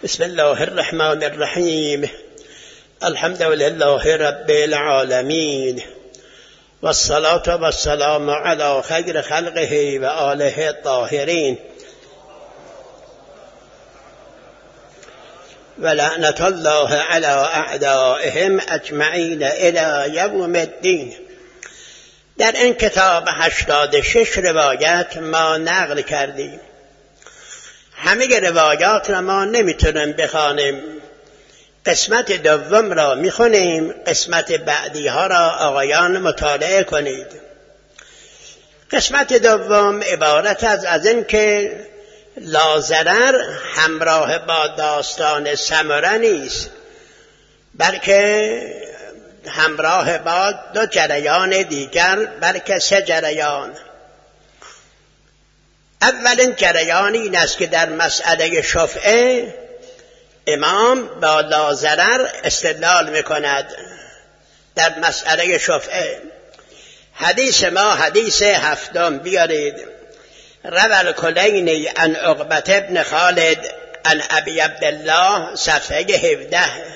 بسم الله الرحمن الرحیم. الحمد لله رب العالمین والصلاة والسلام علی خیر خلقه و آله الطاهرین و لعنت الله علی اعدائهم اجمعین الی یوم الدین. در این کتاب 86 روایت ما نقل کردیم. همه روایات را ما نمیتونیم بخوانیم. قسمت دوم را میخونیم، قسمت بعدی ها را آقایان مطالعه کنید. قسمت دوم عبارت از این که لاضرر همراه با داستان سمره نیست، بلکه همراه با دو جریان دیگر، بلکه سه جریان. اولین جریان این است که در مسئله شفعه امام با لاضرر استدلال میکند. در مسئله شفعه حدیث ما حدیث هفتم بیارید. روى الکلینی عن عقبة بن خالد عن ابی عبدالله صفحه 17.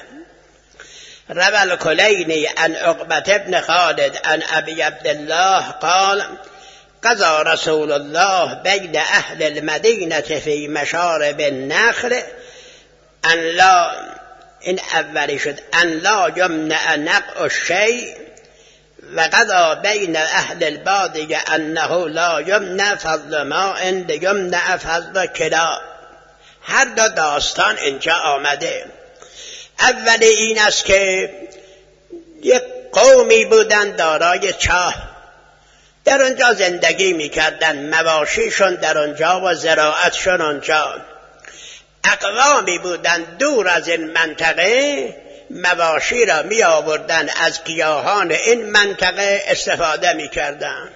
روى الکلینی عن عقبة بن خالد عن ابی عبدالله قال قضى رسول الله بين اهل المدینه فی مشارب النخل ان لا، این اولی شد، ان لا یمنع نقع الشیء، و قضى بین اهل البادیه انه لا یمنع فضل ماء لیمنع فضل کلا. هر دو داستان اینجا آمده. اولی این است که یک قومی بودند دارای چاه، در اونجا زندگی میکردن، مواشیشون در اونجا و زراعتشون اونجا. اقوامی بودند دور از این منطقه مواشی را می آوردن، از گیاهان این منطقه استفاده می کردن.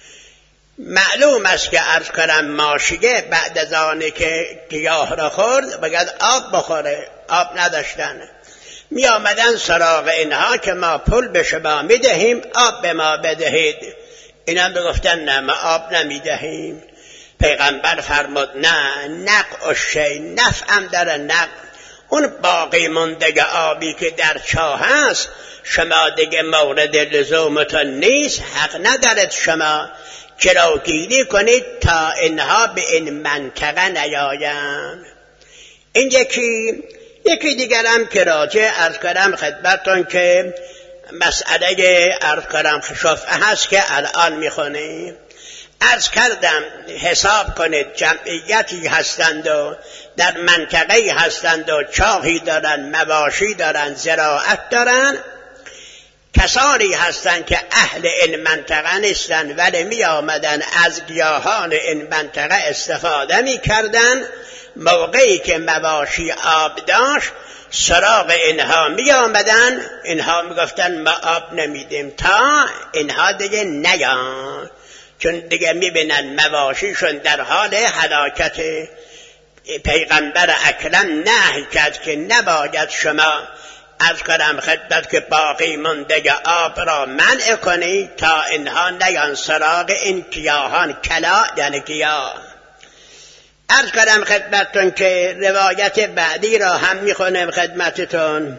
معلوم است که عرض کنم ماشیه بعد از آنی که گیاه را خورد بگد آب بخوره، آب نداشتن. می آمدن سراغ اینها که ما پول به شما می دهیم، آب به ما بدهید. اینا بگفتن نه، ما آب نمی دهیم. پیغمبر فرمود نه، نقع الشیء، نفعم در نقع، اون باقی مونده آبی که در چاه هست شما دیگه مورد لزومتون نیست، حق ندارد شما چراگیری کنید تا اینها به این منطقه نیایند. این یکی دیگر هم که راجع عرض کردم خدمتتون که مسئله عرض کردم شفعه هست که الان میخونیم. عرض کردم حساب کنید جمعیتی هستند و در منطقه هستند و چاهی دارن، مواشی دارن، زراعت دارن. کسانی هستند که اهل این منطقه نیستن ولی می آمدن از گیاهان این منطقه استفاده می کردن. موقعی که مواشی آب داشت سراغ اینها می آمدن، اینها می گفتن ما آب نمیدیم تا اینها دیگه نیان، چون دیگه می بینن مواشیشون در حال هلاکت. پیغمبر اکرم نهی کرد که نباید شما از کنم خدمت که باقی مونده آب را منع کنی تا اینها نیان سراغ این گیاهان، کلا یعنی گیاه. عرض کنم خدمتتون که روایت بعدی را هم میخونم خدمتتون.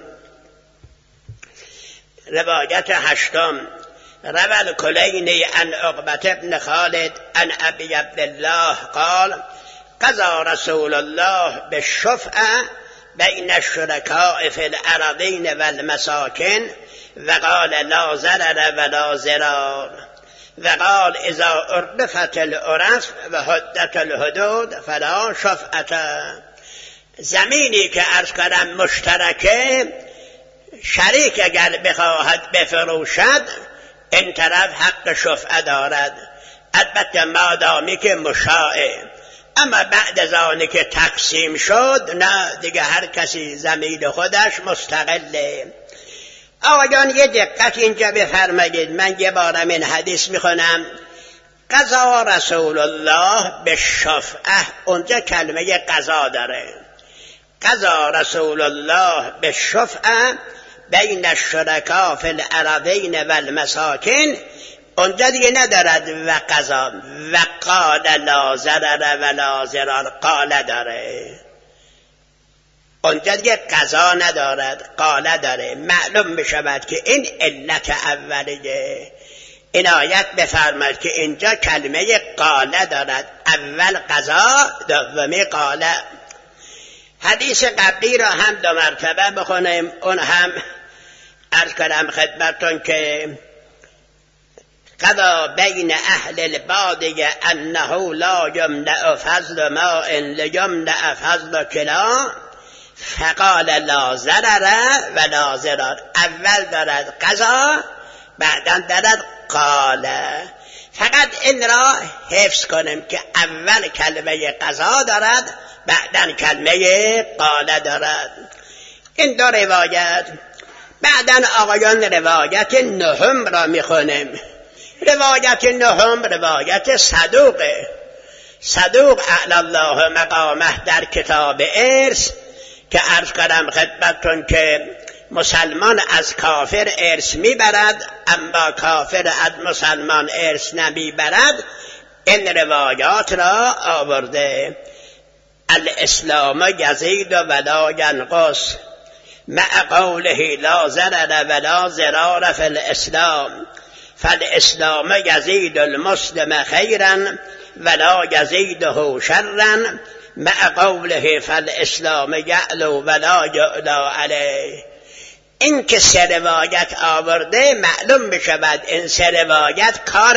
روایت هشتم. روى الکلینی عن عقبة بن خالد عن ابی عبدالله قال قضى رسول الله بالشفعة بين الشركاء في الأراضين والمساكن وقال لا ضرر ولا ضرار، وقال اذا عرفت العرف وحدت الحدود فلا شفعة. زمینی که عرض کردم مشترکه، شریک اگر بخواهد بفروشد این طرف حق شفعه دارد، البته مادامی که مشاعه. اما بعد از آنی که تقسیم شد نه دیگه، هر کسی زمین خودش مستقله. آقایان یه دقت اینجا بفرمایید، من یه بارم این حدیث میخونم. قضا رسول الله به شفعه، اونجا کلمه قضا داره. قضا رسول الله به شفعه بین الشرکا فی الارضین و المساکن، اونجا دیگه ندارد و قضا و قال لا ضرر و لا ضرار، قال داره. اونجا دیگه قضا ندارد، قاله داره. معلوم میشود که این علت اولیه. عنایت بفرمایید که اینجا کلمه قاله دارد، اول قضا، دومی قاله. حدیث قبلی را هم 2 مرتبه بخونیم. اون هم عرض کنم خدمتون که قضا بین اهل البادیه انه لا یمنع فضل ماء لیمنع فضل کلا فقال لا ضرر ولا ضرار. اول دارد قضا، بعدا دارد قاله. فقط این را حفظ کنیم که اول کلمه قضا دارد، بعدا کلمه قاله دارد. این 2 روایت. بعدا آقایان روایت 9 را میخونیم. روایت 9 روایت صدوقه. صدوق اعلی الله مقامه در کتاب ارث که عرض کنم خدمتتون که مسلمان از کافر ارث میبرد اما کافر از مسلمان ارث نمیبرد. این روایات را آورده. الاسلام یزید ولا ینقص مع قوله لا ضرر ولا ضرار فی الاسلام فالاسلام یزید المسلم خیرا ولا یزیده شرا مع قوله فالاسلام یعلو ولا یعلا علیه. این که 3 روایت آورده معلوم بشود این 3 روایت کار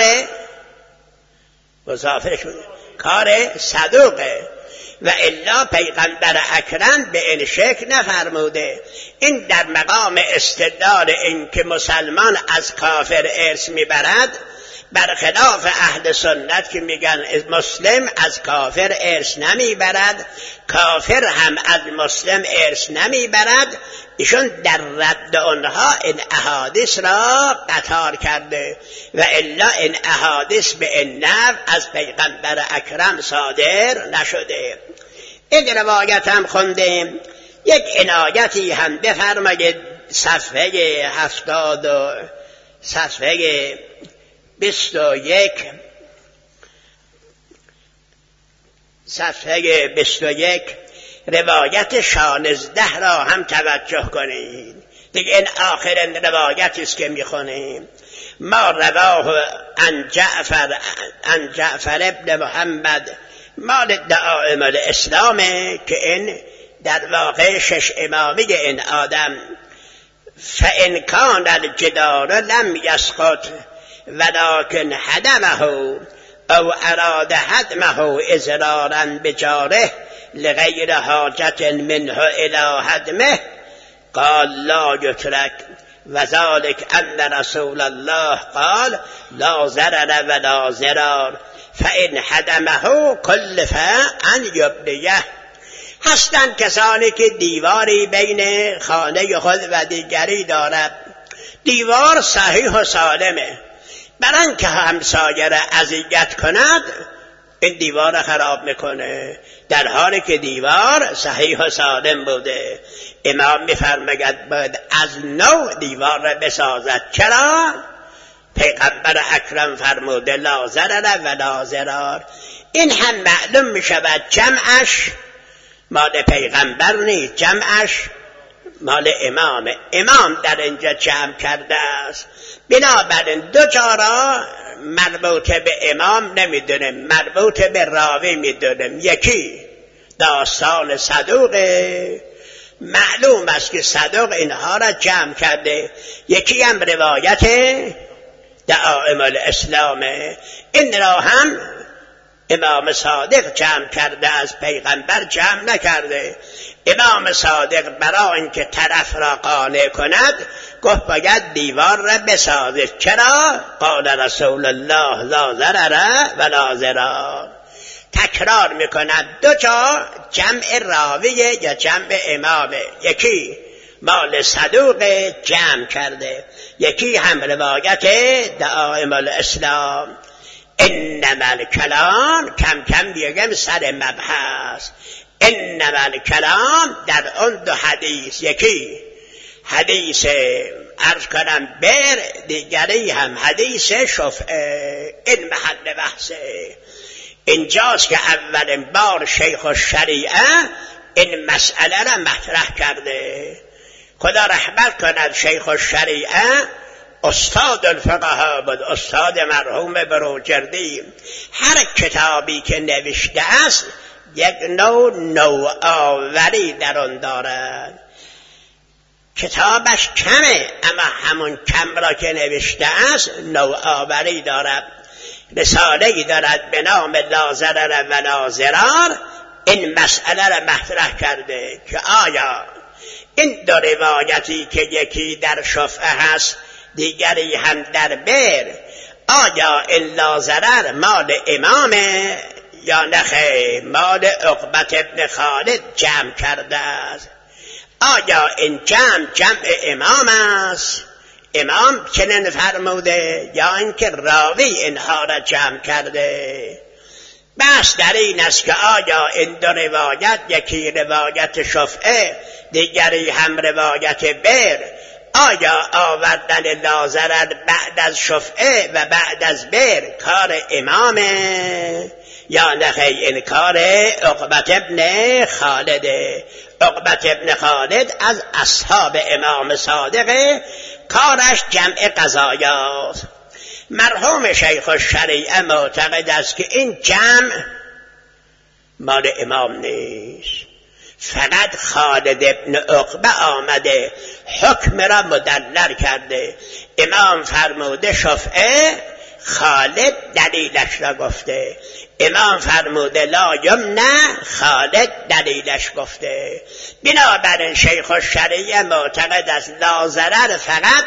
مضافه شده، کار صدوقه، و الا پیغمبر اکرم به این شکل نفرموده. این در مقام استدلال این که مسلمان از کافر ارث میبرد، برخلاف اهل سنت که میگن مسلم از کافر ارث نمیبرد، کافر هم از مسلم ارث نمیبرد. ایشون در رد آنها این احادیث را قطار کرده و الا این احادیث به این نحو از پیغمبر اکرم صادر نشده. این روایت هم خوندیم. یک عنایتی هم بفرمایید صفحه 70 و صفحه 21 صفحه 21 روایت 16 را هم توجه کنید. دیگه این آخرین روایتی است که میخونیم. ما رواه عن جعفر ابن محمد مال دعائم الاسلام که این در واقع 6 امامی این آدم. فإن كان الجدار لم يسقط ولكن هدمه او اراد هدمه اضرارا بجاره لغیر حاجة منه الى هدمه قال لا يترك وذلك ان رسول الله قال لا ضرر ولا ضرار فإن هدمه کلف ان یبنیه. هستند کسانی که دیواری بین خانه خود و دیگری دارد. دیوار صحیح و سالمه، برای که همسایه را اذیت کند این دیوار را خراب میکنه، در حالی که دیوار صحیح و سالم بوده. امام میفرماید باید از نو دیوار را بسازد. چرا؟ پیغمبر اکرم فرموده لا ضرر ولا ضرار. این هم معلوم میشود جمعش مال پیغمبر نیست، جمعش مال امامه. امام در اینجا جمع کرده است. بنابراین 2 جا را مربوط به امام نمیدونیم، مربوط به راوی میدونیم. یکی داستان صدوقه، معلوم است که صدوق اینها را جمع کرده. یکی هم روایت دعائم الاسلامه، این را هم امام صادق جمع کرده، از پیغمبر جمع نکرده. امام صادق برای اینکه طرف را قانع کند گفت باید دیوار را بسازد. چرا؟ قال رسول الله لا ضرر ولا ضرار. تکرار میکند. 2 جا جمع راویه یا جمع امامه. یکی مال صدوق جمع کرده، یکی هم روایت دعائم الاسلام. انما الکلام کم کم بیگم سر مبحث. انما الکلام در اون 2 حدیث، یکی حدیث عرض کنم بر، دیگری هم حدیث شفعه. این محل بحثه. اینجاست که اولین بار شیخ الشریعه این مسئله را مطرح کرده. خدا رحمت کند شیخ الشریعه استاد الفقها بود، استاد مرحوم بروجردی. هر کتابی که نوشته است یک نوآوری در آن دارد. کتابش کمه اما همون کم را که نوشته است نوآوری دارد. رساله‌ای دارد به نام لا ضرر ولا ضرار. این مسئله را مطرح کرده که آیا این دو روایتی که یکی در شفعه هست دیگری هم در بر، آیا این لا ضرر مال امامه یا نخیر مال عقبة ابن خالد جمع کرده است؟ آیا این جمع امام است، امام چنین فرموده، یا اینکه راوی اینها را جمع کرده؟ بس در این است که آیا این دو روایت، یکی روایت شفعه دیگری هم روایت بر، آیا آوردن لا ضرر بعد از شفعه و بعد از بر کار امامه یا نخیر این کار عقبة ابن خالده؟ عقبة ابن خالد از اصحاب امام صادقه، کارش جمع قضایاست. مرحوم شیخ الشریعه معتقد است که این جمع مال امام نیست، فقط خالد ابن عقبه آمده حکم را مدلل کرده. امام فرموده شفعه، خالد دلیلش را گفته. امام فرموده لا یمنع، خالد دلیلش گفته. بنابراین شیخ الشریعه معتقد است لا ضرر فقط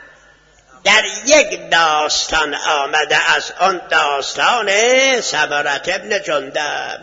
در یک داستان آمده از آن داستان سمرة ابن جندب.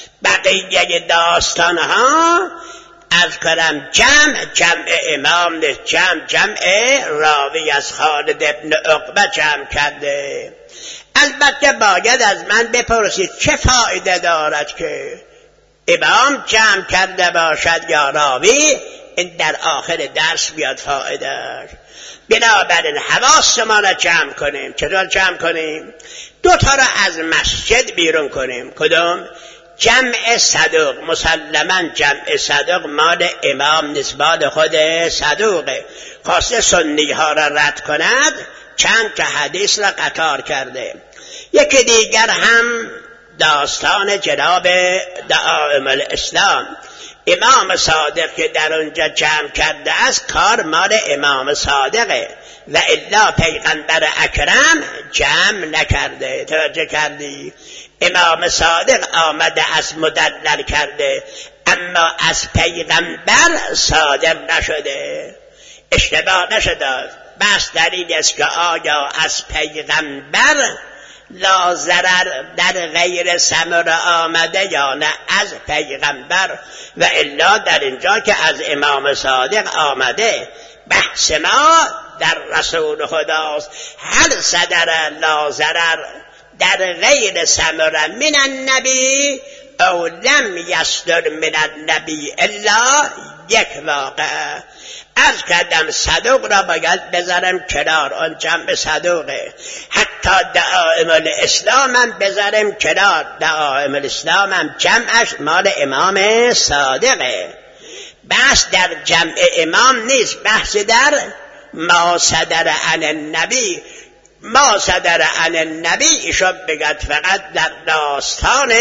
بقیه داستان ها از کنم جمع امام نیست، جمع راوی از خالد ابن عقبه جمع کرده. البته باید از من بپرسید چه فایده دارد که امام جمع کرده باشد یا راوی؟ این در آخر درس بیاد فایده. بنابراین حواسمان را جمع کنیم. چطور جمع کنیم؟ دو تا را از مسجد بیرون کنیم. کدوم؟ جمع صدوق. مسلما جمع صدوق مال امام نیست، مال خود صدوقه. خواسته سنی ها را رد کند، چند تا حدیث را قطار کرده. یکی دیگر هم داستان جناب دعائم الاسلام، امام صادق که در اونجا جمع کرده است، کار مال امام صادقه و الا پیغمبر اکرم جمع نکرده. توجه کردی؟ امام صادق آمده از مدلل کرده اما از پیغمبر صادر نشده، اشتباه نشده. بس دلیل است که آیا از پیغمبر لا ضرر در غیر سمره آمده یا نه از پیغمبر، و الا در اینجا که از امام صادق آمده. بحث ما در رسول خداست. هل صدر لا ضرر در غیر سمره من النبی او لم یصدر من النبی الا یک واقع. از کردم صدوق را باید بذارم کنار، آن جمع صدوقه. حتی دعائم الاسلام هم بذارم کنار، دعائم الاسلام هم جمعش مال امام صادقه. بحث در جمع امام نیست، بحث در ما صدر عن النبی. ما صدر عن النبی ایشون بگد فقط در داستان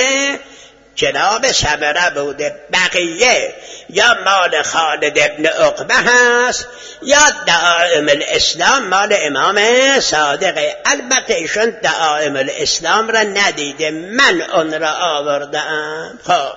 جناب سمره بوده، بقیه یا مال خالد ابن عقبه هست یا دعائم الاسلام مال امام صادقه. البته ایشون دعائم الاسلام را ندیده، من اون را آوردم. خب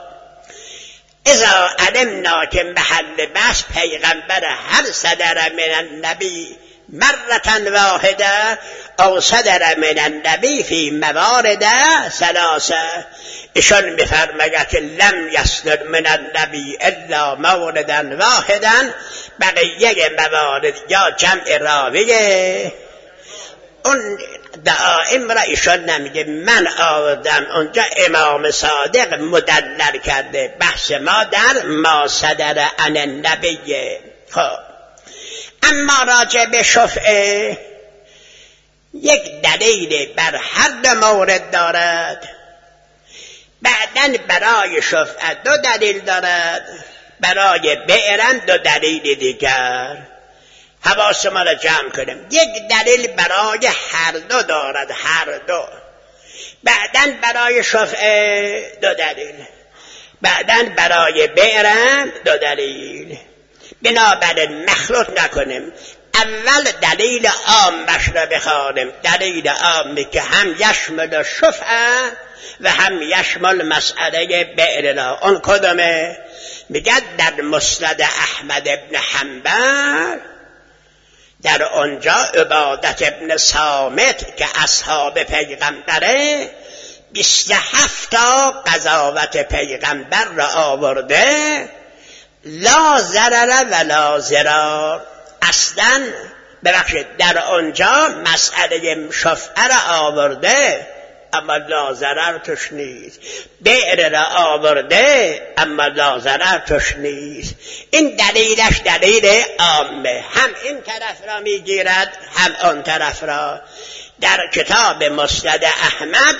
اذا علمنا که محل بحث پیغمبر هل صدر من النبی مرة واحده او صدر من النبی فی موارد ثلاثه، ایشان میفرماید که لم یصدر من النبی الا موردا واحدا. بقیه موارد یا جمع راویه، اون دعائم را ایشان نمیگه، من آوردم اونجا امام صادق مدلل کرده. بحث ما در ما صدر عن النبی. خب اما راجع به شفعه یک دلیل بر هر دو مورد دارد. بعدن برای شفعه 2 دلیل دارد، برای بئرم 2 دلیل دیگر. حواس ما را جمع کنیم. یک دلیل برای هر 2 دارد، هر 2. بعدن برای شفعه 2 دلیل، بعدن برای بئرم 2 دلیل. بنابراین مخلوط نکنیم. اول دلیل عامش را بخوانیم، دلیل عامی که هم یشمل شفعه و هم یشمل مسئله بئر را. اون کدومه؟ میگه در مسند احمد ابن حنبل، در اونجا عبادت ابن صامت که اصحاب پیغمبره 27 تا قضاوت پیغمبر را آورده، لا ضرر ولا ضرار. اصلا ببخشید در اونجا مسئله شفعه را آورده اما لا ضرر توش نیست، بئر را آورده اما لا ضرر توش نیست. این دلیلش دلیل عامه، هم این طرف را میگیرد هم آن طرف را. در کتاب مسند احمد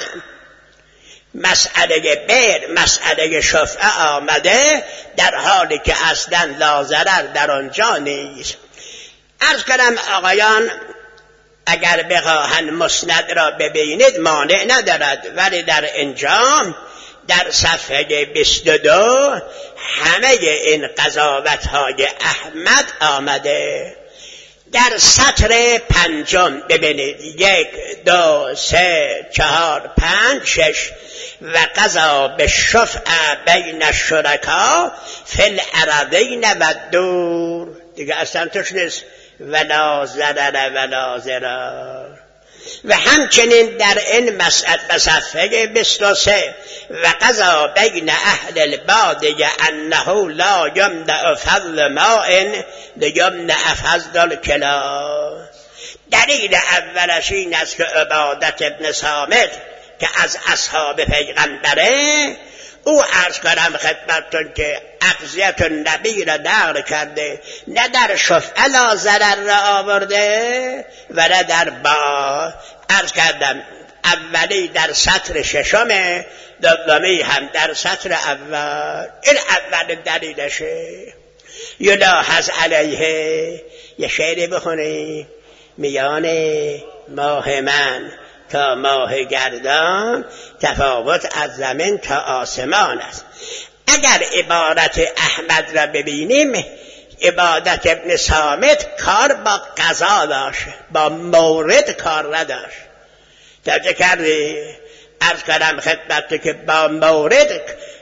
مسئله بئر، مسئله شفعه آمده، در حالی که اصلا لا ضرر در آنجا نیست. عرض کنم آقایان اگر بخواهند مسند را ببینید مانع ندارد، ولی در اینجا در صفحه 22 همه این قضاوت‌های احمد آمده. در سطر 5 ببینید 1 2 3 4 5 6 و قضا بالشفعه بین الشرکا فی الارضین و الدور. دیگه اصلا توش نیست ولا ضرر ولا ضرار. و همچنین در این مسئله صفحه 23 و قضا بین اهل البادیه انه لا یمنع فضل ماء لیمنع فضل الکلاب. دلیل اولش این است که عبادت ابن صامت که از اصحاب پیغمبره، او عرض کنم خدمتتون که اقضیت النبی را نقل کرده، نه در شفعه لا ضرر را آورده و نه در با. عرض کردم اولی در سطر 6، دومی هم در سطر اول. این اول دلیلشه. یلاحظ علیه. یه شعری بخونی میان ماه من تا ماه گردان تفاوت از زمین تا آسمان است. اگر عبارت احمد را ببینیم، عبادت ابن صامت کار با قضا داشت، با مورد کار نداشت. توجه کردی؟ عرض کردم خدمت که با مورد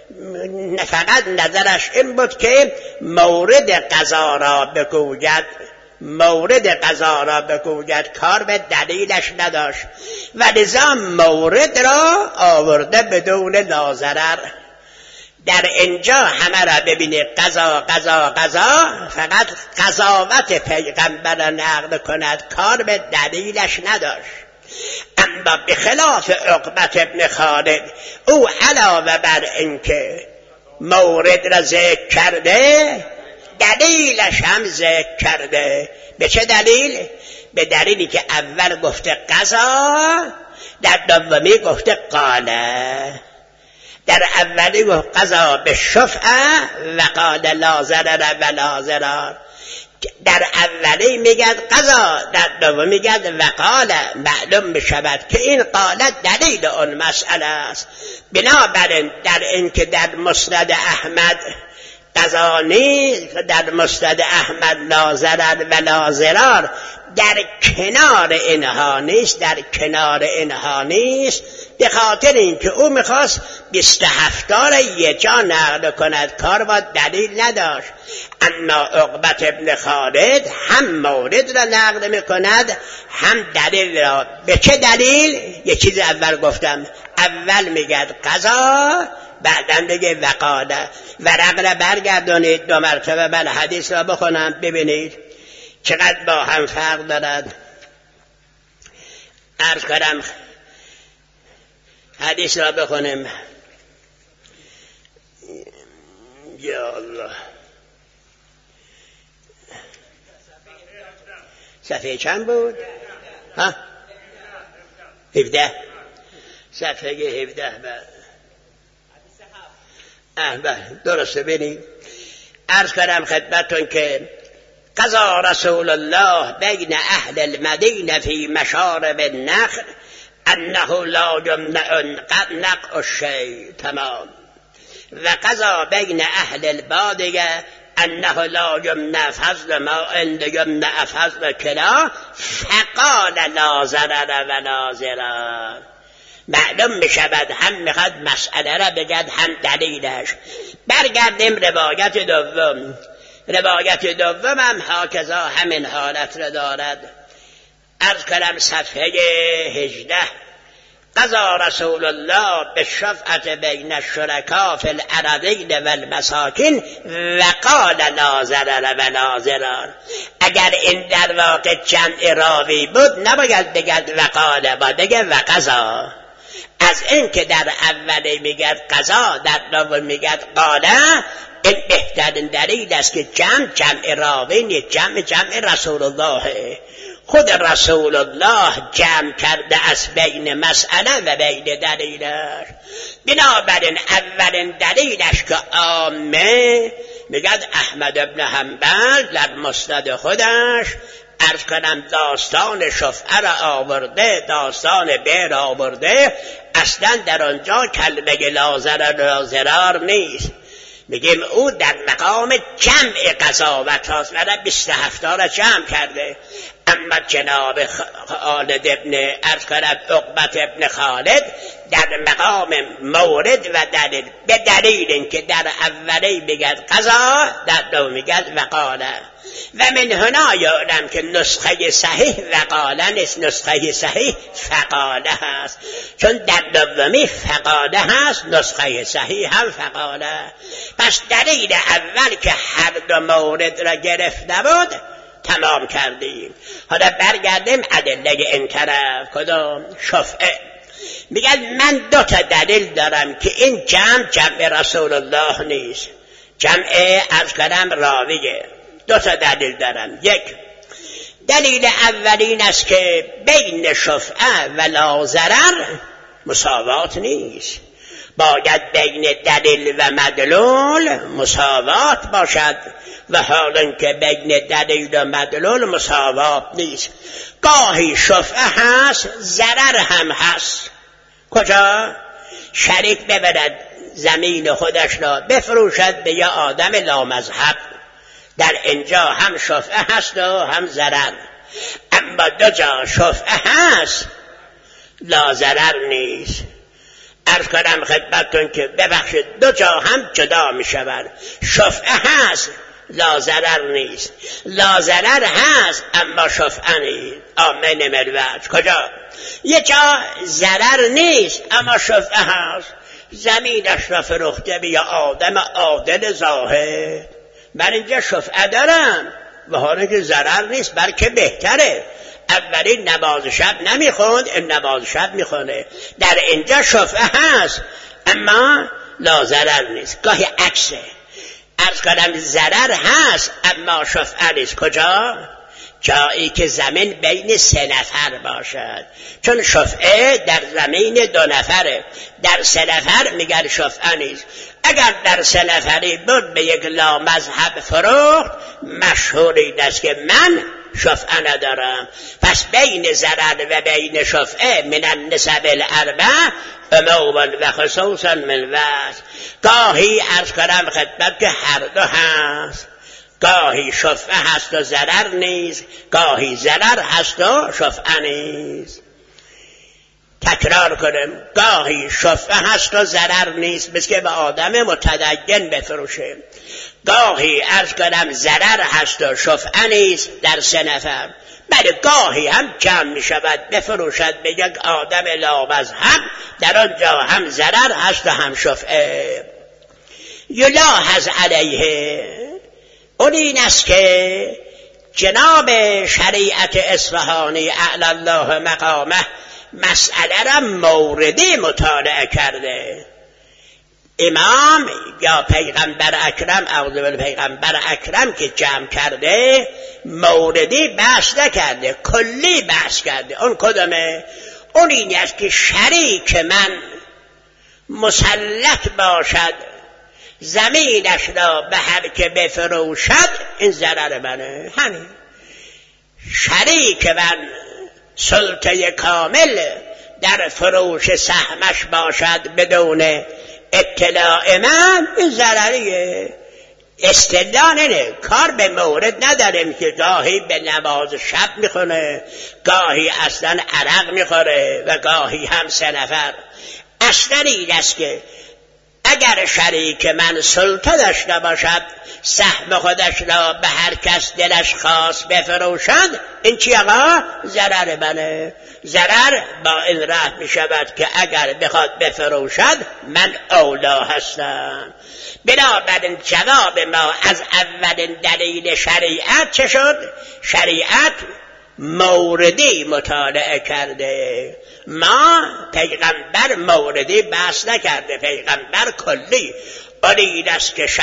فقط نظرش این بود که مورد قضا را بگوید، مورد قضا را بگوید، کار به دلیلش نداشت و لذا مورد را آورده بدون لا ضرر. در اینجا همه را ببینید قضا قضا قضا، فقط قضاوت پیغمبر را نقل کند، کار به دلیلش نداشت. اما بخلاف عقبت ابن خالد، او علاوه بر اینکه مورد را ذکر کرده دلیلش هم ذکر کرده. به چه دلیل؟ به دلیلی که اول گفته قضا، در دومی گفته قاله. در اولی گفت قضا به شفعه و قال لا ضرر و لا ضرار. در اولی میگد قضا، در دومی میگد و قال. معلوم بشود که این قالت دلیل اون مسئله است. بنابراین در این که در مسند احمد قضا نیست، در مسند احمد لا ضرر و لا ضرار، در کنار اینها نیست، در کنار اینها نیست، به خاطر اینکه او میخواست 27 را یه جا نقل کند، کار با دلیل نداشت. اما عقبت ابن خالد هم مورد را نقل میکند هم دلیل را. به چه دلیل؟ یه چیز اول گفتم، اول میگد قضا، بعداً دیگه وقاله. ورق را برگردانید 2 مرتبه، بله حدیث را بخونم ببینید چقدر با هم فرق دارد. عرض کنم حدیث را بخونیم. یا الله، صفحه چند بود؟ 17. صفحه 17. درسته. ببینید عرض کردم خدمتتون که قضا رسول الله بین اهل المدینه فی مشارب النخل انه لا یمنع نقع الشیء. تمام. و قضا بین اهل البادیه انه لا یمنع فضل ماء یمنع فضل کلا فقال لا ضرر ولا ضرار. معلوم میشود هم میخواد مسئله را بگد هم دلیلش. برگردیم روایت دوم. روایت دوم هم هاکذا همین حالت را دارد. عرض کردم صفحه 18. قضا رسول الله بالشفعة بین الشرکاء فی الأراضین والمساکن و قال لا ضرر ولا ضرار. اگر این در واقع جمع راوی بود نباید بگد و قال، باید بگد و قضا. از این که در اولی میگد قضا، در دوم میگد قاله، این بهترین دلیل است که جمع راوی نیست، جمع رسول الله. خود رسول الله جمع کرده از بین مسئله و بین دلیلش. بنابراین اولین دلیلش که عامه میگد احمد ابن حنبل در مسند خودش عرض کنم داستان شفعه را آورده، داستان بیر آورده، اصلا در آنجا کلمه لا ضرر نیست. میگیم او در مقام جمع قضاوت هاست و 27 را جمع کرده. اما جناب خالد ابن عرض کنم عقبت ابن خالد در مقام مورد و دلیل، به دلیل اینکه در اولی میگد قضا، در دوم میگد وقاله. و من هنا یادم که نسخه صحیح وقاله نیست، نسخه صحیح فقاله هست، چون در دومی فقاله هست، نسخه صحیح هم فقاله. پس دلیل اول که هر دو مورد را گرفته بود تمام کردیم. حالا برگردیم ادله این طرف. کدام؟ شفعه. میگن من 2 تا دلیل دارم که این جمع رسول الله نیست، جمع عرض کردم راویه. 2 تا دلیل دارم. یک دلیل اولین است که بین شفعه و لا ضرر مساوات نیست، باید بین دلیل و مدلول مساوات باشد، و حالا که بین دلیل و مدلول مساوات نیست. گاهی شفعه هست، ضرر هم هست. کجا؟ شریک ببرد زمین خودش را بفروشد به یه آدم لامذهب، در اینجا هم شفعه هست و هم ضرر. اما 2 جا شفعه هست، لا ضرر نیست. عرض کنم خدمتتون که ببخشید 2 جا هم جدا می شود. شفعه هست، لا ضرر نیست. لا ضرر هست اما شفعه نیست. آمین ملوج. کجا؟ یه جا ضرر نیست اما شفعه هست، زمینش را فروخته به یه آدم عادل زاهد، من اینجا شفعه دارم و حالا که ضرر نیست بلکه بهتره. اولین نماز شب نمیخوند، این نماز شب میخونه. در اینجا شفعه هست اما لا ضرر نیست. گاهی عکسه، عرض کنم ضرر هست اما شفعه نیست. کجا؟ جایی که زمین بین 3 نفر باشد، چون شفعه در زمین 2 نفره، در 3 نفر میگن شفعه نیست. اگر در 3 نفری بود به یک لامذهب فروخت، مشهور این است که من شفعه ندارم. پس بین ضرر و بین شفعه من النسب الاربع عموما و خصوصا من وجه. گاهی عرض کنم خدمت که هر دو هست، گاهی شفعه هست و ضرر نیست، گاهی ضرر هست و شفعه نیست. تکرار کنم، گاهی شفعه هست و ضرر نیست، مثل که به آدم متدین بفروشه. گاهی عرض کنم ضرر هست و شفعه نیست در 3 نفر. بله گاهی هم جمع می شود بفروشد به یک آدم لامذهب، در آنجا هم ضرر هست و هم شفعه. یلاحظ علیه اون این است که جناب شریعت اصفهانی اعلی الله مقامه مسئله را موردی مطالعه کرده. امام یا پیغمبر اکرم اعوذ بالله پیغمبر اکرم که جمع کرده موردی بحث نکرده، کلی بحث کرده. اون کدامه؟ اون این است که شریک من مسلط باشد زمینش را به هر که بفروشد این ضرر منه. همین شریک من سلطه کامل در فروش سهمش باشد بدون اطلاع من، این ضرریه. استدلال اینه، کار به مورد نداریم که گاهی به نماز شب میخونه، گاهی اصلا عرق میخوره و گاهی هم 3 نفر. اصلا این است که اگر شریک من سلطه داشته باشد سهم خودش را به هر کس دلش خواست بفروشد، این چی آقا؟ ضرر منه. ضرر با این راه می شود که اگر بخواد بفروشد من اولا هستم. بنابراین جواب ما از اولین دلیل شریعت چه شد؟ شریعت موردی مطالعه کرده. ما پیغمبر موردی بحث نکرده، پیغمبر کلی. این است که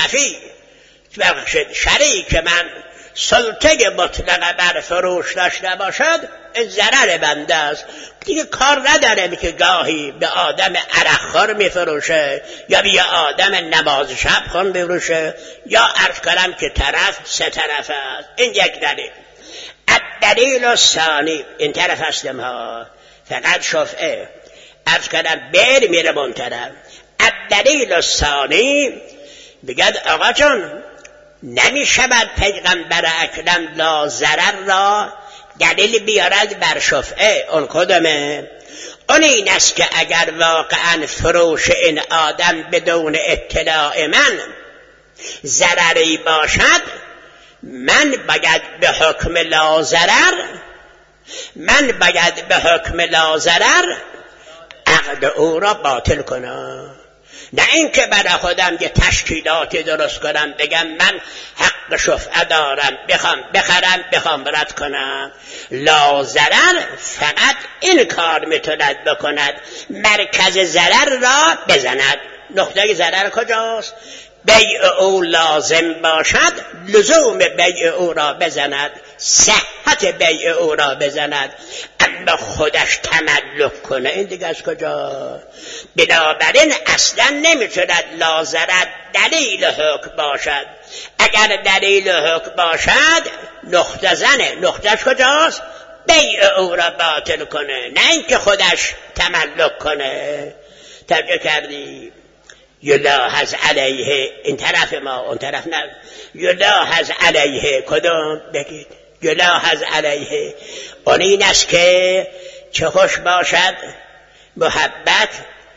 شریک من سلطه مطلقه بر فروش داشته باشد، این ضرر بنده است. دیگه کار ندارم که گاهی به آدم عرقخوار میفروشه یا به آدم نماز شب خون بفروشه، یا عرض کنم که طرف 3 طرف است. این یک دلیل. الدلیل الثانی، این طرف هستم ها، فقط شفعه عرض کنم بیر میره منطرف. الدلیل الثانی بگد آقا جان نمی شود پیغمبر اکرم لا ضرر را دلیل بیارد بر شفعه. اون کدامه؟ اون این است که اگر واقعا فروش این آدم بدون اطلاع من ضرری باشد، من باید به حکم لا ضرر عقد او را باطل کنم. نه اینکه برای خودم یه تشکیلاتی درست کنم بگم من حق شفعه دارم، بخوام بخرم بخوام رد کنم. لا ضرر فقط این کار میتوند بکند، مرکز ضرر را بزند. نقطه ضرر کجاست؟ بیع او لازم باشد، لزوم بیع او را بزند، صحت بیع او را بزند، اما خودش تملک کنه این دیگه از کجا؟ بنابراین اصلا نمیتوند لا ضرر دلیل حکم باشد. اگر دلیل حکم باشد نقطه زنه. نقطهش کجاست؟ بیع او را باطل کنه، نه اینکه خودش تملک کنه. توجه کردی؟ یلاحظ علیه، این طرف ما اون طرف نه. یلاحظ علیه کدوم بگید؟ یلاحظ علیه اون این است که چه خوش باشد محبت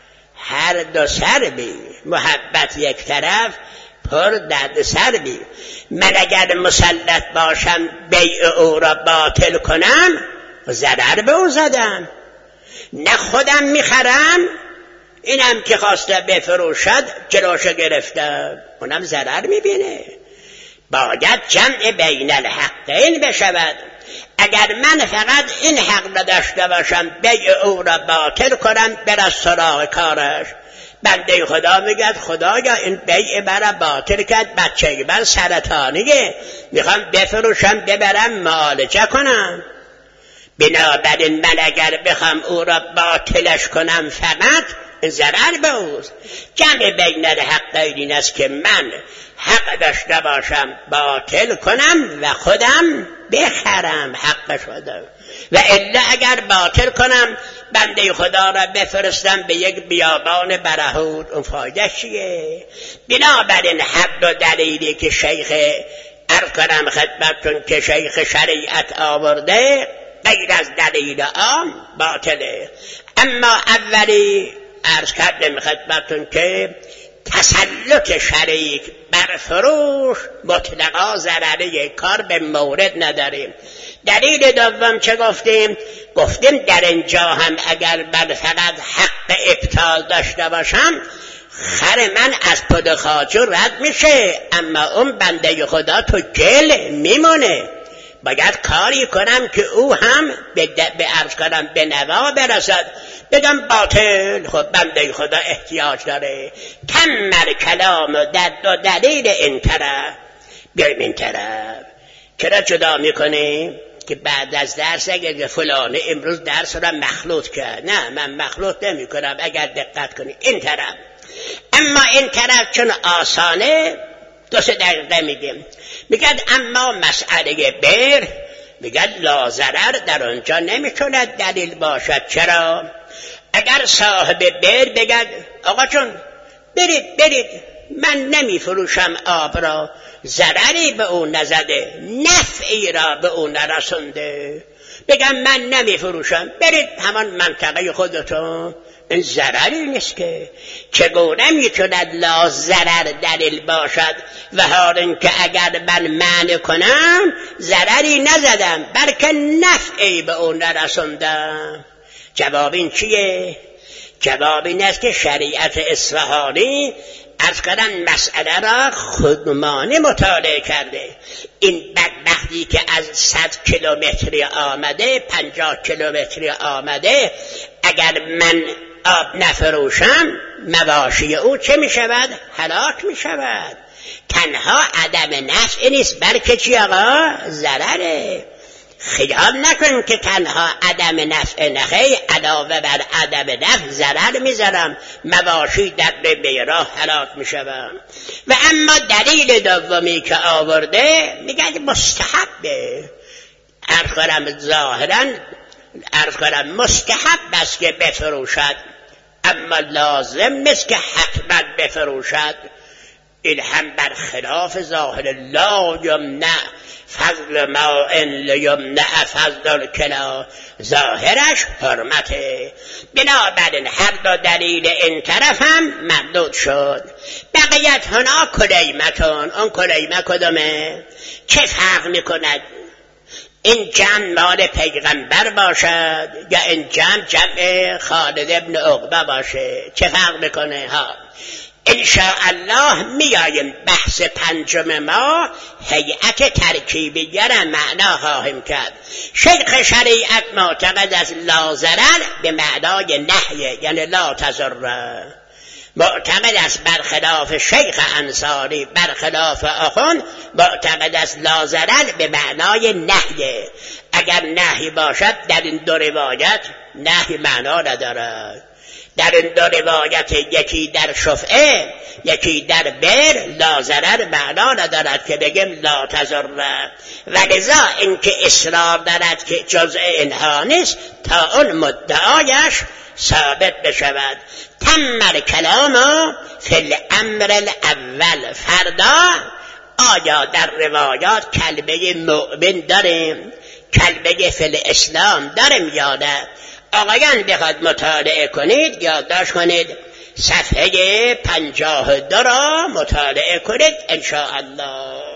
هر دو سر بی، محبت یک طرف پر درد سر بی. من اگر مسلط باشم بیع او را باطل کنم، ضرر به او زدم. نه خودم میخرم، اینم که خواسته بفروشد جلوشو گرفتم، اونم ضرر میبینه. باید جمع بین الحقین بشود. اگر من فقط این حق را داشته باشم بیع او را باطل کنم، بر سراغ کارش. بنده خدا میگه خدایا این بیع برا باطل کرد، بچه من سرطانیه، میخوام بفروشم ببرم معالجه کنم. بنابراین من اگر بخوام او را باطلش کنم فقط ضرر به اوست. جمع بین الحقین این است که من حق داشته باشم باطل کنم و خودم بخرم حق شدم، و الا اگر باطل کنم بنده خدا را بفرستم به یک بیابان برهود، اون فایده چیه؟ بنابراین حق و دلیلی که شیخ عرض کنم خدمتتون که شیخ شریعت آورده غیر از دلیل عام باطله. اما اولی عرض کردم خدمتتون که تسلط شریک بر فروش مطلقا ضرری، کار به مورد نداریم. دلیل دوم چه گفتیم؟ گفتیم در اینجا هم اگر من فقط حق ابطال داشته باشم، خر من از پد خاجو رد میشه، اما اون بنده خدا تو گل میمونه. باید کاری کنم که او هم به عرض کنم به نوا برسد. بگم باطل، خب بنده خدا احتیاج داره. تمر کلام در دو دلیل این طرف. بیاییم این طرف چرا جدا میکنیم؟ که بعد از درس اگر فلانه امروز درس را مخلوط کرد، نه من مخلوط نمی کنم. اگر دقت کنی این طرف اما این طرف چون آسانه 2-3 دقیقه میگیم. میگن اما مسئله بر، میگن لا ضرر در آنجا نمیتونه دلیل باشد. چرا؟ اگر صاحب بر بگد آقا جون برید من نمیفروشم آب را، ضرری به اون نزده، نفعی را به اون نرسونده، بگم من نمیفروشم، برید همان منطقه خودتون، این ضرری نیست که. چگونه میتوند لا ضرر دلیل باشد و حال اینکه اگر من منع کنم ضرری نزدم بلکه نفعی به اون نرسوندم؟ جواب این چیه؟ جواب این است که شریعت اصفهانی از کردن مسئله را خودمانه مطالعه کرده. این بدبختی که از 100 کیلومتری آمده، 50 کیلومتری آمده، اگر من آب نفروشم مواشی او چه می شود؟ هلاک می شود. تنها عدم نفع نیست بلکه چی آقا؟ ضرره. خیال نکن که تنها عدم نفع نخی، علاوه بر عدم نفع ضرر میذارم، مواشی در راه هلاک میشوم. و اما دلیل دومی که آورده میگه مستحبه. عرض کنم مستحب است که بفروشد، اما لازم نیست که حتما بفروشد. این هم برخلاف ظاهر لا یمنع فضل ما ان لیمنع فضل الکلا، ظاهرش حرمته. بنابراین هر دو دلیل این طرف هم مردود شد. بقیت هنا کلیمتون. اون کلیمه کدومه؟ چه فرق میکند این جمع مال پیغمبر باشد یا این جمع خالد ابن عقبه باشه؟ چه فرق میکنه ها؟ انشاءالله میاییم بحث پنجم ما هیئت ترکیبیه را معنا خواهیم کرد. شیخ شریعت معتقد است لا ضرر به معنای نهی، یعنی لا تضر. معتقد است برخلاف شیخ انصاری، برخلاف آخوند، معتقد است لا ضرر به معنای نهی. اگر نهی باشد در این دو روایت نهی معنا ندارد. در این دو روایت یکی در شفعه یکی در بر لا ضرر معنا ندارد که بگیم لا تضر، و لذا اینکه اصرار دارد که جزء اینها نیست تا اون مدعایش ثابت بشود. تم الکلام فی الامر الاول. فردا آیا در روایات کلمه مؤمن داریم، کلمه فی الاسلام داریم یا نه؟ آقایان بخواد مطالعه کنید، یادداشت کنید، صفحه 52 را مطالعه کنید انشاءالله.